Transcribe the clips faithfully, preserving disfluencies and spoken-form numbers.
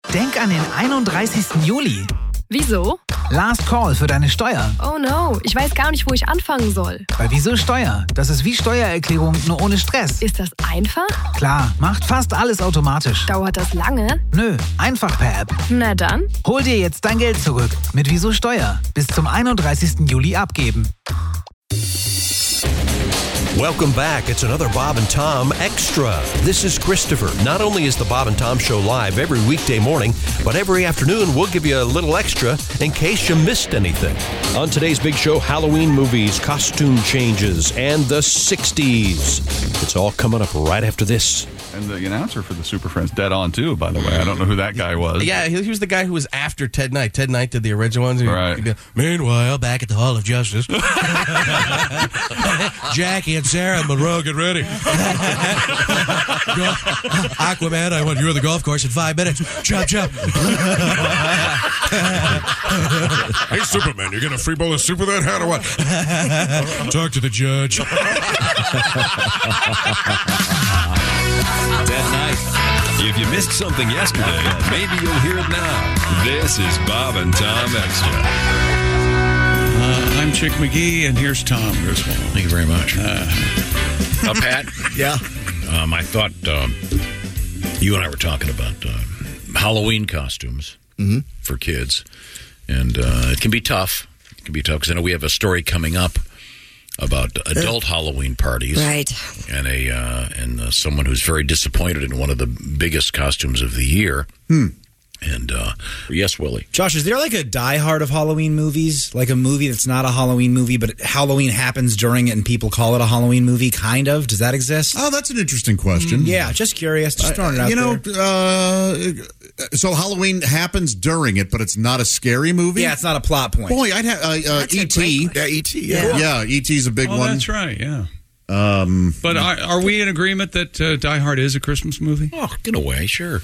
Denk an den einunddreißigsten Juli. Wieso? Last Call für deine Steuer. Oh no, ich weiß gar nicht, wo ich anfangen soll. Bei Wieso Steuer? Das ist wie Steuererklärung, nur ohne Stress. Ist das einfach? Klar, macht fast alles automatisch. Dauert das lange? Nö, einfach per App. Na dann. Hol dir jetzt dein Geld zurück mit Wieso Steuer. Bis zum einunddreißigsten Juli abgeben. Welcome back. It's another Bob and Tom Extra. This is Christopher. Not only is the Bob and Tom Show live every weekday morning, but every afternoon we'll give you a little extra in case you missed anything. On today's big show, Halloween movies, costume changes, and the sixties. It's all coming up right after this. And the announcer for the Super Friends, dead on, too, by the way. I don't know who that guy was. Yeah, he, he was the guy who was after Ted Knight. Ted Knight did the original ones. Right. Be, Meanwhile, back at the Hall of Justice, Jackie and Sarah Monroe, get ready. Aquaman, I want you on the golf course in five minutes. Chop, chop. Hey, Superman, you going to free bowl of soup with that hat or what? Talk to the judge. That night. If you missed something yesterday, maybe you'll hear it now. This is Bob and Tom Extra. Uh, I'm Chick McGee, and here's Tom Griswold. Thank you very much. Uh, uh, Pat? Yeah. Um, I thought um, you and I were talking about um, Halloween costumes mm-hmm. for kids. And uh, it can be tough. It can be tough because I know we have a story coming up about adult uh, Halloween parties, right? And a uh, and uh, someone who's very disappointed in one of the biggest costumes of the year. Hmm. And uh, yes, Willie. Josh, is there like a Die Hard of Halloween movies? Like a movie that's not a Halloween movie, but Halloween happens during it and people call it a Halloween movie, kind of? Does that exist? Oh, that's an interesting question. Mm, yeah, just curious. Just throwing it out you know, there. Uh, so Halloween happens during it, but it's not a scary movie? Yeah, it's not a plot point. Boy, I'd have uh, uh, E T Yeah, E T, yeah. Yeah, yeah E T's a big oh, one. That's right, yeah. Um, but are, are we in agreement that uh, Die Hard is a Christmas movie? Oh, in a way, sure.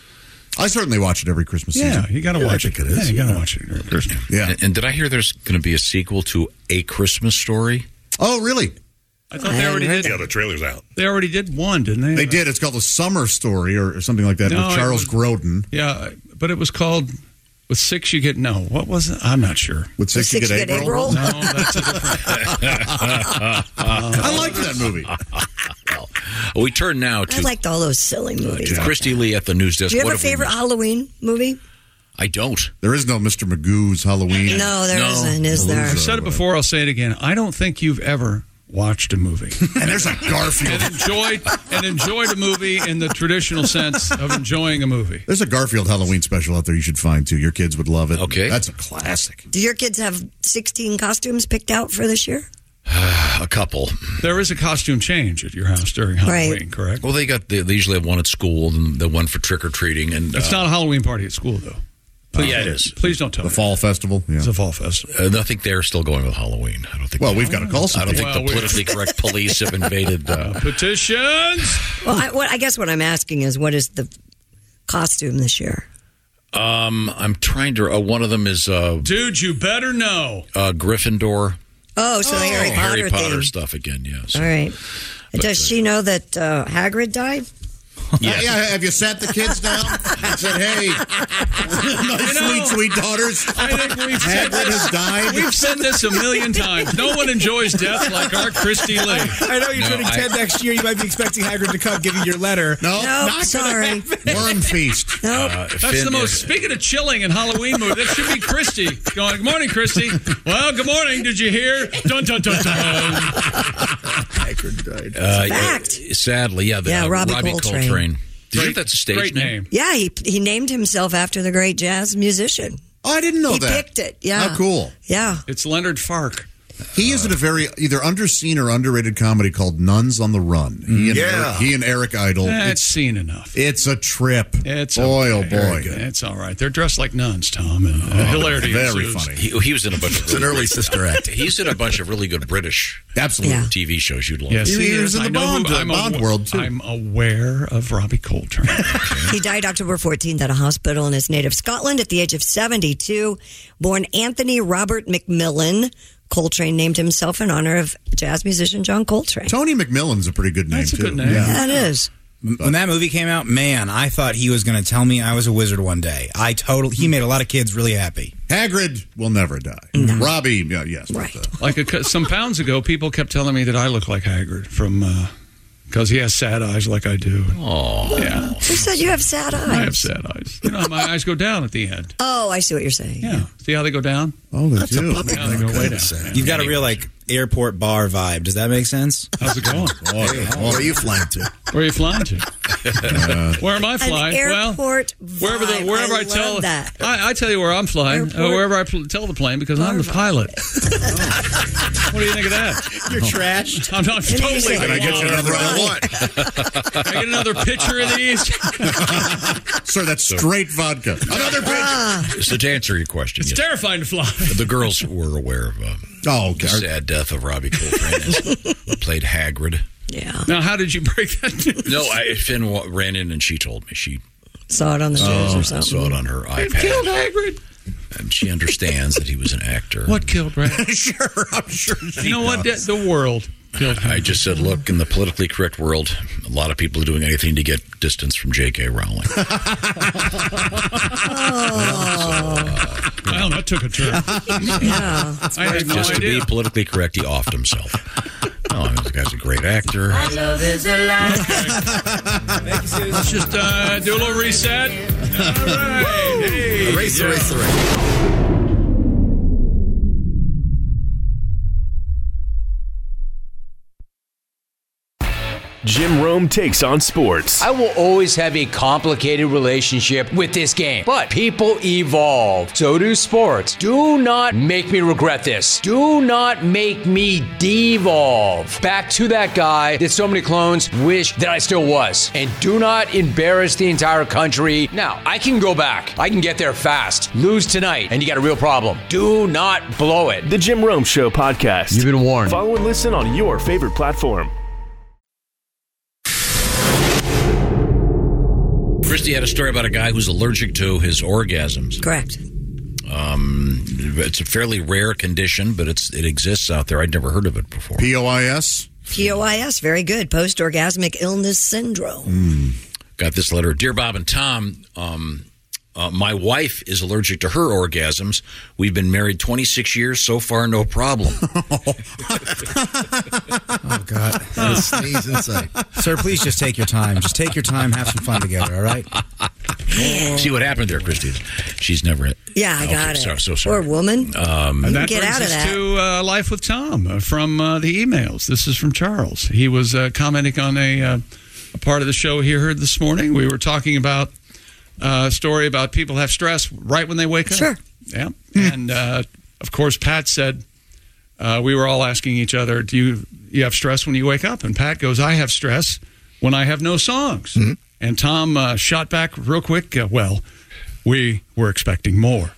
I certainly watch it every Christmas yeah, season. you got to yeah, watch it. it. Yeah, you got to watch it every Christmas. Yeah. And, and did I hear there's going to be a sequel to A Christmas Story? Oh, really? I thought they already did. Yeah, the trailer's out. They already did one, didn't they? They did. It's called The Summer Story or, or something like that No, with Charles was, Grodin. Yeah, but it was called With Six You Get No. What was it? I'm not sure. With Six, six You you Get get Egg egg Roll? roll? No, that's a different. uh, I liked that movie. Well, we turn now to, I liked all those silly movies. to Christy Lee at the news desk. Do you have What a favorite we Halloween movie? I don't. There is no Mister Magoo's Halloween. No, there No. isn't, is there? I've said it before, I'll say it again. I don't think you've ever watched a movie And there's a Garfield. and enjoyed and enjoyed a movie in the traditional sense of enjoying a movie. There's a Garfield Halloween special out there you should find, too. Your kids would love it. Okay. That's a classic. Do your kids have sixteen costumes picked out for this year? A couple. There is a costume change at your house during Halloween, Right. correct? Well, they got they, they usually have one at school and the one for trick or treating. And It's uh, not a Halloween party at school, though. Please, yeah, it is. Please don't tell The me. Fall Festival. Yeah. It's a fall festival. Uh, I think they're still going with Halloween. I don't think. Well, we've got to call I some don't think Well, the we- politically correct police have invaded. Uh, Petitions. Well, I, what, I guess what I'm asking is, what is the costume this year? um, I'm trying to. Uh, one of them is uh, Dude, you better know. uh, Gryffindor. Oh, so the Harry Potter Harry Potter thing. stuff again. Yes. All right. But, Does uh, she know that uh, Hagrid died? Yes. Yeah, have you sat the kids down and said, hey, my You know, sweet, sweet daughters, I think we've said Hagrid this. has died? We've said this a million times. No one enjoys death like our Christy Lee. I know you're No, turning I- ten next year. You might be expecting Hagrid to come give you your letter. No, No, not sorry. Worm Feast. No. Uh, That's Finn the most. is- Speaking of chilling in Halloween movie, that should be Christy going. Good morning, Christy. Well, good morning. Did you hear? Dun dun dun dun. Hagrid died. Uh, Fact. uh, sadly, yeah. The, Yeah, uh, Robbie Robbie Coltrane. Coltrane. Did you Great- think that's a stage Great name? name. Yeah, he he named himself after the great jazz musician. Oh, I didn't know he that. picked it. Yeah. How cool. Yeah. It's Leonard Fark. He is in a very either underseen or underrated comedy called Nuns on the Run. He and, Yeah. Eric, he and Eric Idle. That's It's, seen enough. it's a trip. It's boy, okay. oh boy. It's all right. They're dressed like nuns, Tom, and uh, hilarity Very ensues. funny. He, he was in a bunch of It's an early sister act. He's in a bunch of really good British Absolutely. Yeah. T V shows you'd love. Yes, He he was is. in the I know Bond- who, I'm Bond awa- world, too. I'm aware of Robbie Coltrane. He died October fourteenth at a hospital in his native Scotland at the age of seventy-two. Born Anthony Robert McMillan, Coltrane named himself in honor of jazz musician John Coltrane. Tony McMillan's a pretty good name, That's a too. good name. Yeah. That is. When that movie came out, man, I thought he was going to tell me I was a wizard one day. I totally. He made a lot of kids really happy. Hagrid will never die. No. Robbie, yeah, yes. Right. But, uh, Like a, some pounds ago, people kept telling me that I look like Hagrid from because uh, he has sad eyes like I do. Oh, yeah. Who said you have sad eyes? I have sad eyes. You know, how my eyes go down at the end. Oh, I see what you're saying. Yeah. See how they go down? oh, they That's do. a puppet. Yeah, they go way down. You've got a real like airport bar vibe. Does that make sense? How's it going? Where are you flying to? Where are you flying to? Uh, where am I flying? An well, airport wherever the vibe. wherever I, I tell love that. I, I tell you where I'm flying. Uh, wherever I pl- tell the plane because I'm the pilot. What do you think of that? You're trashed. I'm not totally. Can I get you another one? Can I get another pitcher of these? Sir, that's straight vodka. Another pitch. So to answer your question, It's yes, terrifying to fly. the girls were aware of uh, Oh, the God. sad death of Robbie Coltrane, who played Hagrid. Yeah. Now, how did you break that news? No, I, Finn wa- ran in and she told me. She Saw it on the news or something. saw it on her It killed iPad. Hagrid. And she understands that he was an actor. What killed Brad? Sure, I'm sure. You know what? The, the world killed Hagrid. I just said, look, in the politically correct world, a lot of people are doing anything to get distance from J K. Rowling. Well, that took a turn. Yeah. I had no Just to idea. be politically correct, he offed himself. Oh, this guy's a great actor. Let's just uh, do a little reset. All right. Hey, Erase, yeah. erase, erase. Jim Rome takes on sports. I will always have a complicated relationship with this game, but people evolve. So do sports. Do not make me regret this. Do not make me devolve back to that guy that so many clones wish that I still was. And do not embarrass the entire country. Now, I can go back. I can get there fast. Lose tonight, and you got a real problem. Do not blow it. The Jim Rome Show podcast. You've been warned. Follow and listen on your favorite platform. Christy had a story about a guy who's allergic to his orgasms. Correct. Um, it's a fairly rare condition, but it's it exists out there. I'd never heard of it before. P O I S? P O I S, very good. Post-orgasmic illness syndrome. Mm. Got this letter. Dear Bob and Tom, um, uh, my wife is allergic to her orgasms. We've been married twenty-six years. So far, no problem. Oh, God. Sneeze inside. Sir, please just take your time. Just take your time. Have some fun together, all right? See what happened there, Christy? She's never... Yeah, I Okay, got it. So, so sorry. Poor woman. Um, And that Get brings out of us that. to uh, Life with Tom uh, from uh, the emails. This is from Charles. He was uh, commenting on a, uh, a part of the show he heard this morning. We were talking about uh, a story about people have stress right when they wake up. Sure. Yeah. And, uh, of course, Pat said, uh, we were all asking each other, do you, you have stress when you wake up? And Pat goes, I have stress when I have no songs. Mm-hmm. And Tom uh, shot back real quick, uh, well, we were expecting more.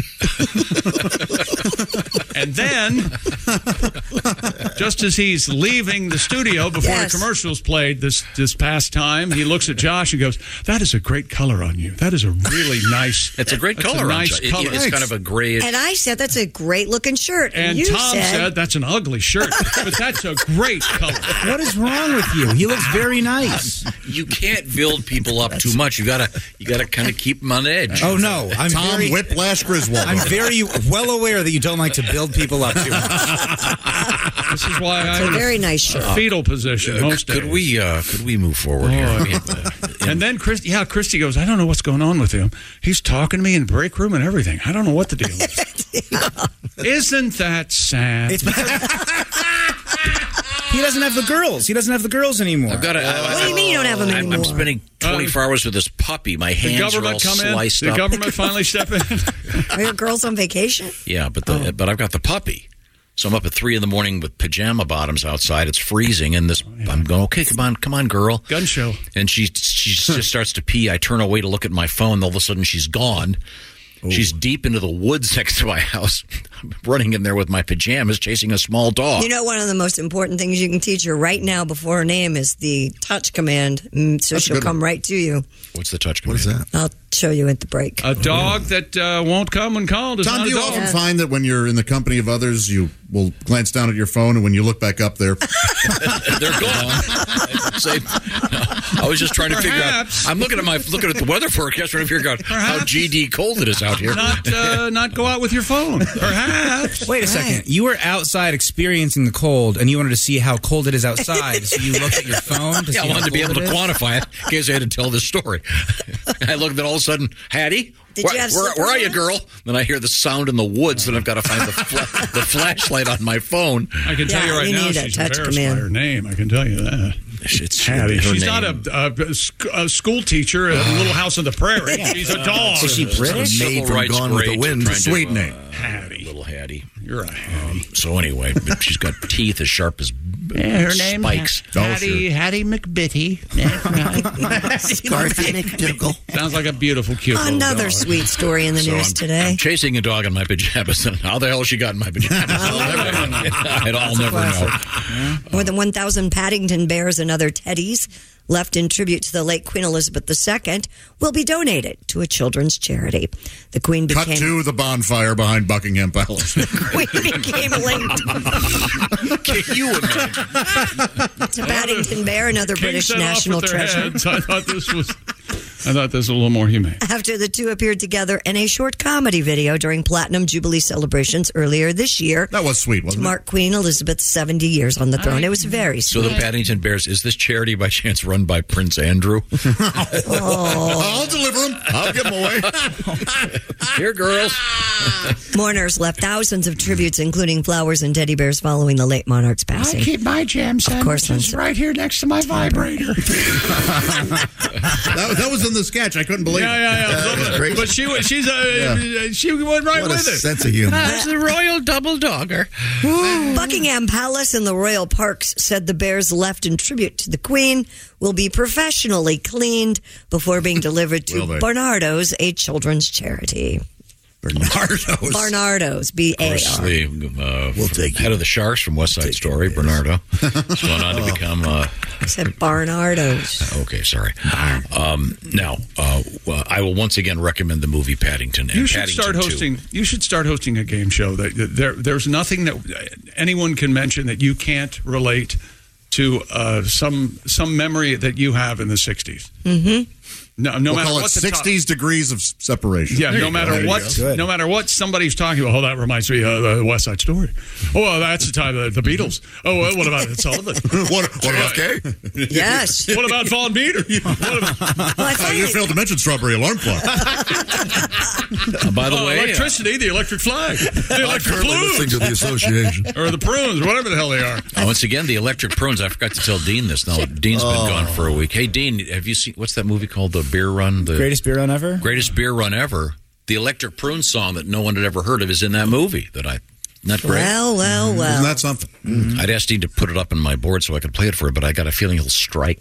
And then, just as he's leaving the studio before Yes. the commercials played this this past time, he looks at Josh and goes, "That is a great color on you. That is a really nice. It's a great that's color. A on nice Josh. It- color. it's kind of a gray. And I said, that's a great looking shirt. And you Tom said, "That's an ugly shirt, but that's a great color." What is wrong with you? He looks very nice. You can't build people up too much. You gotta, you gotta kind of keep them on edge. Oh, no. I'm Tom very, Whiplash Griswold. I'm very well aware that you don't like to build people up too much. This is why It's I'm a in very nice shirt. a fetal position Uh, most could days. we, uh, could we move forward here? Oh, I mean, uh, And then Christy, yeah, Christy goes, "I don't know what's going on with him. He's talking to me in the break room and everything. I don't know what the deal is." Isn't that sad? It's because he doesn't have the girls. He doesn't have the girls anymore. I've got. What do you mean you don't have them I'm, anymore? I'm spending twenty-four hours with this puppy. My the hands are all government come in. sliced The up. government finally step in. Are your girls on vacation? Yeah, but the, but I've got the puppy. So I'm up at three in the morning with pajama bottoms outside. It's freezing, and this I'm going. Okay, come on, come on, girl. Gun show. And she she just starts to pee. I turn away to look at my phone. All of a sudden, she's gone. She's deep into the woods next to my house. I'm running in there with my pajamas, chasing a small dog. You know, one of the most important things you can teach her right now before her name is the touch command, mm, so That's a she'll good come one. right to you. What's the touch command? What is that? I'll show you at the break. A dog that uh, won't come when called is Tom, not do a you dog. often find that when you're in the company of others, you will glance down at your phone, and when you look back up there, They're gone. Say, I was just trying to Perhaps. figure out. I'm looking at my looking at the weather forecast, trying to figure out how G D cold it is out here. Not uh, not go out with your phone. Perhaps. Wait a second. You were outside experiencing the cold, and you wanted to see how cold it is outside, so you looked at your phone to Yeah, see I wanted how to be able cold to it is? quantify it in case I had to tell this story. I looked at all of a sudden, Hattie, Did where, you have where, slippers where are you, on? girl? Then I hear the sound in the woods, then I've got to find the, fla- the flashlight on my phone. I can tell Yeah, you right you now, need a she's touch embarrassed command. by her name. I can tell you that. It's Hattie. her She's name. not a, a, sc- a school teacher at Little House on the Prairie. She's a dog. Is she British? Civil Maid from rights Gone with the great, Wind, trying to, sweet uh, name. Hattie. Little Hattie. You're a Hattie. So anyway, but she's got teeth as sharp as Yeah, her name spikes. Hattie, Hattie McBitty. Scarthy McDougal. Sounds like a beautiful, cute little Another dog. sweet story in the So news I'm, today. I'm chasing a dog in my pajamas, and how the hell she got in my pajamas? I'll never know. I'll never know. More than one thousand Paddington bears and other teddies left in tribute to the late Queen Elizabeth the Second will be donated to a children's charity. The Queen Cut became to the bonfire behind Buckingham Palace. Queen became linked Can you imagine? to Paddington Bear and other Kings British set off national with their treasure heads. I thought this was. I thought this was a little more humane. after the two appeared together in a short comedy video during Platinum Jubilee celebrations earlier this year That was sweet, to wasn't it? mark Queen Elizabeth's seventy years on the throne. It was very So sweet. the Paddington Bears, is this charity by chance run by Prince Andrew? I'll deliver them. I'll give them away. Here, girls. Mourners left thousands of tributes, including flowers and teddy bears, following the late monarch's passing. keep my jam course, sandwiches I'm- right here next to my vibrator. that, that was in the sketch. I couldn't believe Yeah, it. yeah, yeah. That was great. But she was, she's a, she went right What a with it. sense of humor. That's the royal double dogger. Buckingham Palace and the royal parks said the bears left in tribute to the Queen will be professionally cleaned before being delivered to Will they? Barnardo's, a children's charity. Bernardo's. Barnardo's, B A Of course, R. the uh, We'll take head of the Sharks from West Side Story, Bernardo, is going on to become. Uh, I said Barnardo's. okay, sorry. Um, now, uh, well, I will once again recommend the movie Paddington. And You should Paddington start two. hosting. You should start hosting a game show that that there. There's nothing that anyone can mention that you can't relate to uh, some some memory that you have in the sixties. Mm-hmm. No, no we'll matter call what it the sixties degrees of s- separation. Yeah, There no you matter go. There you what, go. no matter what somebody's talking about. Oh, that reminds me of the West Side Story. Oh, well, that's the time of the Beatles. Oh, well, what about Ed Sullivan? what, what about Gay? Yes. What about Von Meter? What about, Well, I Oh, find you it- failed to mention Strawberry Alarm Clock. Uh, by the oh, way, uh, electricity, the electric flag, the electric Currently listening blues, to the association. or the prunes, or whatever the hell they are. uh, once again, the Electric Prunes. I forgot to tell Dean this. Now, Dean's been Oh. gone for a week. Hey, Dean, have you seen what's that movie called? The Beer Run. The Greatest beer run ever? Greatest beer run ever. The Electric Prune song that no one had ever heard of is in that movie. That I, not great. Well, well, well. Isn't that something? Mm-hmm. I'd asked Dean to put it up on my board so I could play it for him, but I got a feeling he'll strike.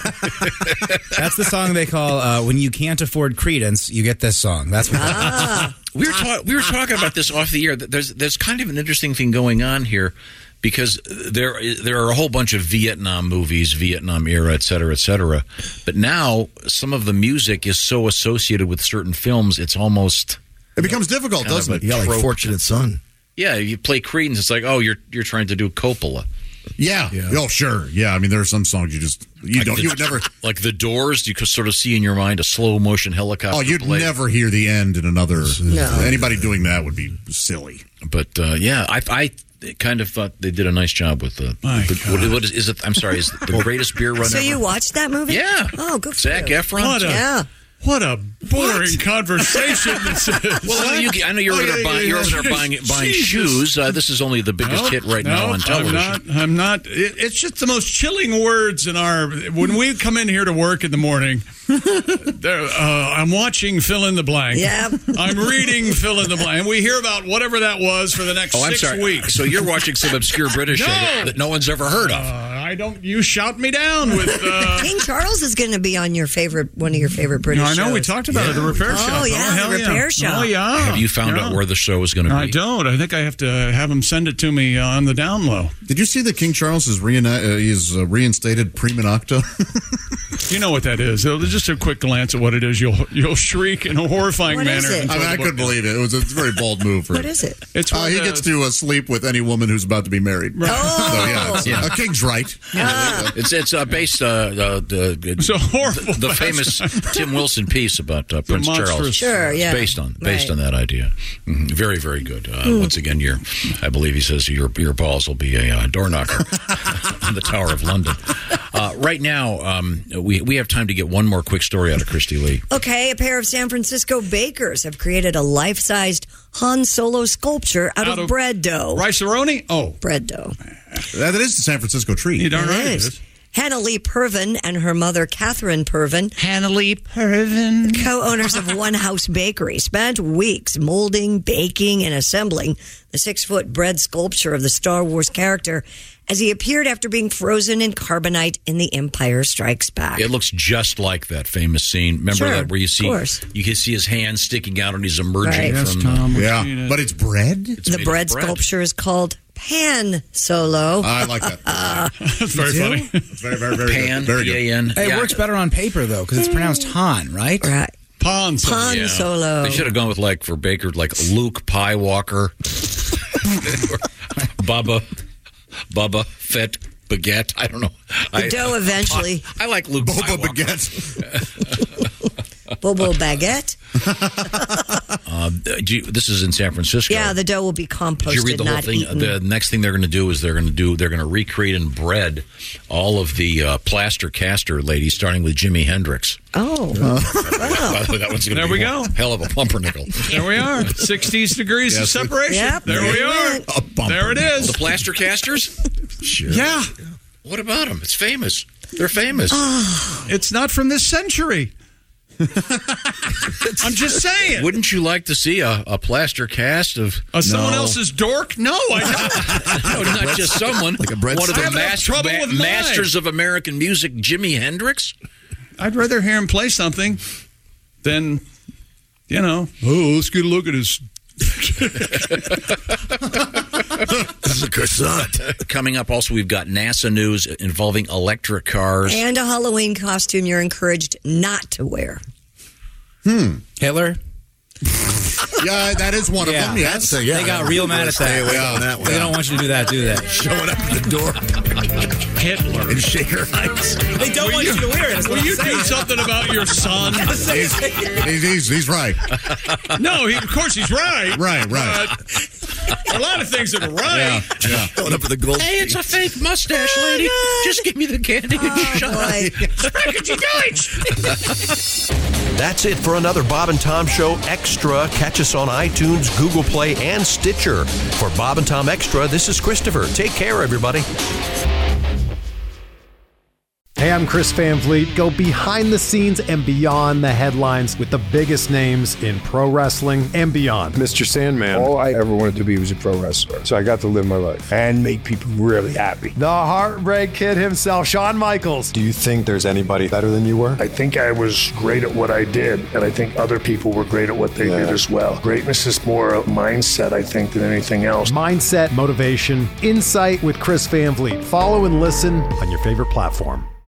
That's the song they call uh, when you can't afford Credence, you get this song. That's what Ah. we were ta- we were talking about this off the air. There's there's kind of an interesting thing going on here because there there are a whole bunch of Vietnam movies, Vietnam era, et cetera, et cetera. But now some of the music is so associated with certain films, it's almost It becomes difficult, kind of doesn't a it? Yeah, like trope. Fortunate Son. Yeah, you play Creedence, it's like, oh, you're you're trying to do Coppola. Yeah. Oh, sure. Yeah. I mean, there are some songs you just you Like don't the- you would never. like The Doors. You could sort of see in your mind a slow motion helicopter. Oh, you'd play. never hear the end in another. No. Anybody doing that would be silly. But uh, yeah, I, I kind of thought they did a nice job with the. My the God. what, what is, is it? I'm sorry. Is it the greatest beer run So ever? you watched that movie? Yeah. Oh, good for Zac you. Efron. What a Yeah. what a boring conversation this is. Well, you, I know you're Oh, over there yeah, buying, yeah, you're over yeah. there buying, buying Jesus. shoes. Uh, this is only the biggest Nope, hit right now nope, on television. I'm not. I'm not it, it's just the most chilling words in our. When we come in here to work in the morning, there, uh, I'm watching fill in the blank. Yeah. I'm reading fill in the blank. And we hear about whatever that was for the next Oh, I'm six sorry. weeks. So you're watching some obscure British No. show that, that no one's ever heard Uh, of. I don't. You shout me down with. Uh, King Charles is going to be on your favorite, one of your favorite British I know shows. we talked about it. The repair Oh, show. yeah, the hell repair show. Oh yeah. Have you found Yeah. out where the show is going to be? I don't. I think I have to have him send it to me uh, on the down low. Did you see that King Charles is rein- uh, he's uh, reinstated prima nocta? You know what that is. Uh, Just a quick glance at what it is. You'll you'll shriek in a horrifying What is manner. it? until I mean, the I book couldn't ends. believe it. It was a very bold move. For What is it? It's Uh, what, he uh, gets to uh, sleep with any woman who's about to be married. Oh. So, yeah, it's, Yeah. a king's right. Yeah, it's it's uh, based uh, uh, the It's a horrible the, the famous Tim Wilson piece about uh, Prince Charles. monstrous- Sure, yeah. It's based on based Right. on that idea. Mhm. Very very good. Uh, Once again, your I believe he says your your balls will be a uh, door knocker on the Tower of London. Uh, right now, um, we we have time to get one more quick story out of Christy Lee. Okay, a pair of San Francisco bakers have created a life-sized Han Solo sculpture out, Out of, of bread dough. Rice-A-Roni? Oh. Bread dough. That is the San Francisco treat. You darn It right it is. is. Hannah Lee Pervin and her mother, Catherine Pervin, Hannah Lee Pervin. co-owners of One House Bakery, spent weeks molding, baking, and assembling the six-foot bread sculpture of the Star Wars character as he appeared after being frozen in carbonite in The Empire Strikes Back. It looks just like that famous scene. Remember Sure, that where you see of course. you can see his hand sticking out and he's emerging Right. from. Yes, Tom. we've Yeah, seen it. but it's bread. It's the made of bread, sculpture is called Pan Solo. I like that. That's very funny. It's very, very, very Pan, good. Very P good. A N. Hey, Yeah. it works better on paper, though, because it's pronounced Han, right? right. Pan Solo. Pan Yeah. Solo. They should have gone with like for Baker, like Luke Pie Walker, Bubba, Bubba Fett Baguette. I don't know. The I, dough eventually. I like Luke Pie Boba Walker. baguette. Bobo Baguette. Uh, do you- this is in San Francisco. Yeah, the dough will be Did composted, you read the whole not thing? eaten. The next thing they're going to do is they're going to do they're going to recreate in bread all of the uh, plaster caster ladies, starting with Jimi Hendrix. Oh, By the way, that one's going to There be we one go. hell of a pumpernickel. There we are. sixties degrees of Yes. separation. Yep, there there we you are. went. A bumper. There it is. The plaster casters? Sure. Yeah. What about them? It's famous. They're famous. It's not from this century. I'm just saying. Wouldn't you like to see a, a plaster cast of Uh, someone No. else's dork? No, I don't. no, not just someone, Like a bread one of the I have enough mas- trouble ma- with mine. masters of American music, Jimi Hendrix? I'd rather hear him play something than, you know, oh, let's get a look at his. This is a croissant. Coming up, also, we've got NASA news involving electric cars. and a Halloween costume you're encouraged not to wear. Hitler? Yeah, that is one of Yeah. them. Yes. They got real mad at that. Yeah. They don't want you to do that, do they? Showing up at the door Hitler. in Shaker Heights. They don't want you to wear it. That's what Will I'm you saying. do something about your son? He's, he's, he's, he's right. No, he, of course he's right. Right, right. But a lot of things that are right. Yeah. Going up with the gold. Hey, it's a fake mustache, lady. Just give me the candy and shut up. That's it for another Bob and Tom Show Extra. Catch us on iTunes, Google Play, and Stitcher. For Bob and Tom Extra, this is Christopher. Take care, everybody. Hey, I'm Chris Van Vliet. Go behind the scenes and beyond the headlines with the biggest names in pro wrestling and beyond. Mister Sandman. All I ever wanted to be was a pro wrestler. So I got to live my life and make people really happy. The Heartbreak Kid himself, Shawn Michaels. Do you think there's anybody better than you were? I think I was great at what I did, and I think other people were great at what they Yeah. did as well. Greatness is more a mindset, I think, than anything else. Mindset, motivation, insight with Chris Van Vliet. Follow and listen on your favorite platform.